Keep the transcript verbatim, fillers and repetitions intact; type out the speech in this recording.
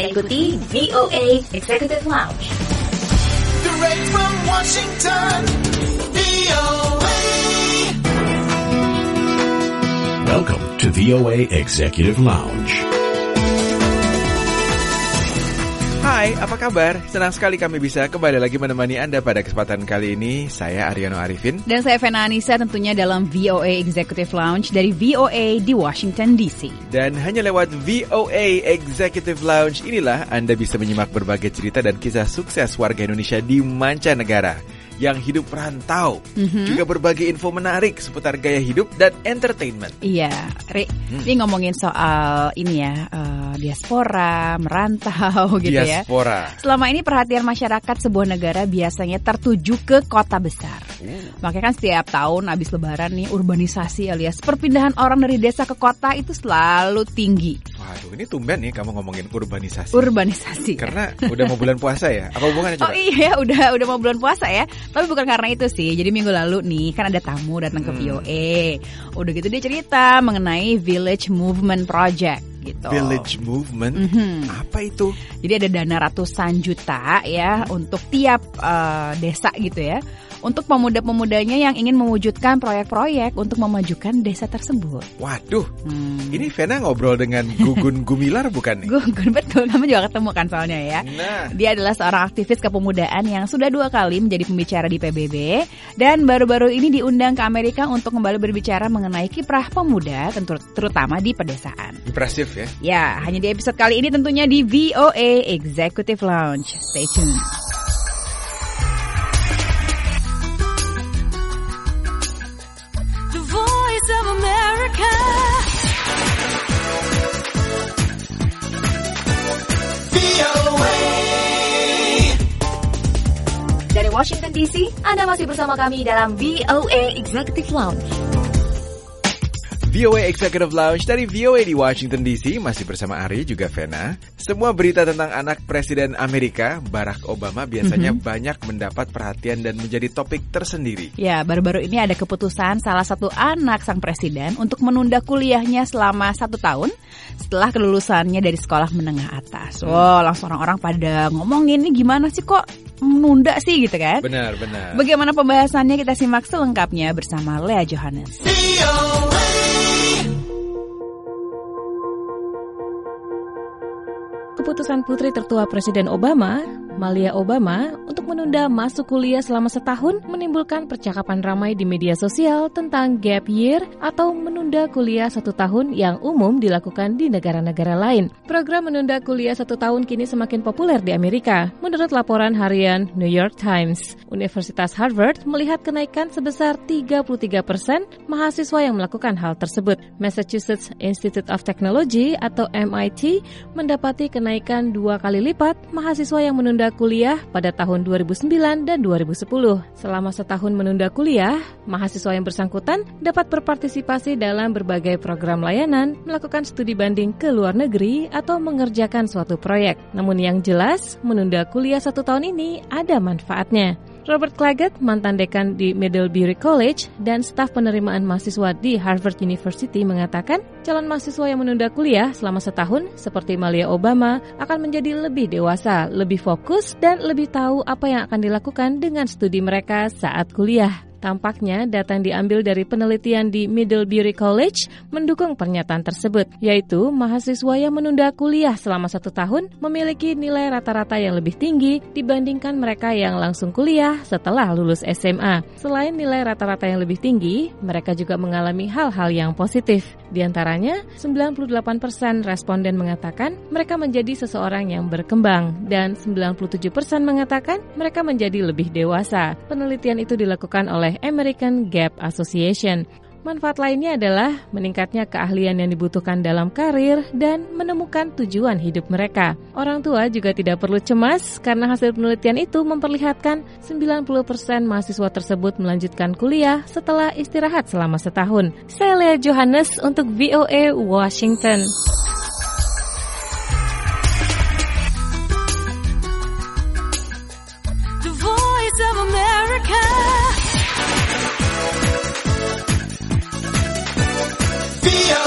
Anda ikuti V O A Executive Lounge. Direct from Washington, V O A. Welcome to V O A Executive Lounge. Hai, apa kabar? Senang sekali kami bisa kembali lagi menemani Anda pada kesempatan kali ini. Saya Ariano Arifin. Dan saya Fena Anissa, tentunya dalam V O A Executive Lounge dari V O A di Washington D C. Dan hanya lewat V O A Executive Lounge inilah Anda bisa menyimak berbagai cerita dan kisah sukses warga Indonesia di mancanegara yang hidup rantau, mm-hmm. juga berbagai info menarik seputar gaya hidup dan entertainment. Iya, Ri, hmm. ini ngomongin soal ini ya, uh, diaspora, merantau gitu diaspora. ya. Diaspora. Selama ini perhatian masyarakat sebuah negara biasanya tertuju ke kota besar. Uh. Makanya kan setiap tahun habis lebaran nih, urbanisasi alias perpindahan orang dari desa ke kota itu selalu tinggi. Waduh, ini tumben nih kamu ngomongin urbanisasi. Urbanisasi. Karena udah mau bulan puasa ya? Apa hubungannya coba? Oh iya, udah udah mau bulan puasa ya. Tapi bukan karena itu sih. Jadi minggu lalu nih kan ada tamu datang ke hmm. V O A. Udah gitu dia cerita mengenai Village Movement Project gitu. Village Movement? Mm-hmm. Apa itu? Jadi ada dana ratusan juta ya untuk tiap uh, desa gitu ya. Untuk pemuda-pemudanya yang ingin mewujudkan proyek-proyek untuk memajukan desa tersebut. Waduh, hmm. ini Vena ngobrol dengan Gugun Gumilar bukan nih? Gugun, betul, kamu juga ketemu kan soalnya ya. Nah. Dia adalah seorang aktivis kepemudaan yang sudah dua kali menjadi pembicara di P B B. Dan baru-baru ini diundang ke Amerika untuk kembali berbicara mengenai kiprah pemuda, tentu, terutama di pedesaan. Impresif ya? Ya, hanya di episode kali ini tentunya di V O A Executive Lounge. Stay tuned. Of America. V O A. Dari Washington D C, Anda masih bersama kami dalam V O A Executive Lounge. V O A Executive Lounge dari V O A di Washington D C masih bersama Ari juga Vena. Semua berita tentang anak Presiden Amerika Barack Obama biasanya mm-hmm. banyak mendapat perhatian dan menjadi topik tersendiri. Ya, baru-baru ini ada keputusan salah satu anak sang presiden untuk menunda kuliahnya selama satu tahun setelah kelulusannya dari sekolah menengah atas. Hmm. Wow, langsung orang-orang pada ngomongin nih gimana sih kok menunda sih gitu kan? Benar, benar. Bagaimana pembahasannya kita simak selengkapnya bersama Lea Johannes. Keputusan putri tertua Presiden Obama, Malia Obama, untuk menunda masuk kuliah selama setahun menimbulkan percakapan ramai di media sosial tentang gap year atau menunda kuliah satu tahun yang umum dilakukan di negara-negara lain. Program menunda kuliah satu tahun kini semakin populer di Amerika. Menurut laporan harian New York Times, Universitas Harvard melihat kenaikan sebesar tiga puluh tiga persen mahasiswa yang melakukan hal tersebut. Massachusetts Institute of Technology atau M I T mendapati kenaikan dua kali lipat mahasiswa yang menunda kuliah pada tahun dua ribu sembilan dan dua ribu sepuluh. Selama setahun menunda kuliah, mahasiswa yang bersangkutan dapat berpartisipasi dalam berbagai program layanan, melakukan studi banding ke luar negeri, atau mengerjakan suatu proyek. Namun yang jelas, menunda kuliah satu tahun ini ada manfaatnya. Robert Clagett, mantan dekan di Middlebury College dan staf penerimaan mahasiswa di Harvard University mengatakan, calon mahasiswa yang menunda kuliah selama setahun seperti Malia Obama akan menjadi lebih dewasa, lebih fokus, dan lebih tahu apa yang akan dilakukan dengan studi mereka saat kuliah. Tampaknya data yang diambil dari penelitian di Middlebury College mendukung pernyataan tersebut, yaitu mahasiswa yang menunda kuliah selama satu tahun memiliki nilai rata-rata yang lebih tinggi dibandingkan mereka yang langsung kuliah setelah lulus S M A. Selain nilai rata-rata yang lebih tinggi, mereka juga mengalami hal-hal yang positif. Di antaranya, sembilan puluh delapan persen responden mengatakan mereka menjadi seseorang yang berkembang, dan sembilan puluh tujuh persen mengatakan mereka menjadi lebih dewasa. Penelitian itu dilakukan oleh American Gap Association. Manfaat lainnya adalah meningkatnya keahlian yang dibutuhkan dalam karir dan menemukan tujuan hidup mereka. Orang tua juga tidak perlu cemas karena hasil penelitian itu memperlihatkan sembilan puluh persen mahasiswa tersebut melanjutkan kuliah setelah istirahat selama setahun. Saya Lea Johannes untuk V O A Washington. The Voice of America. V O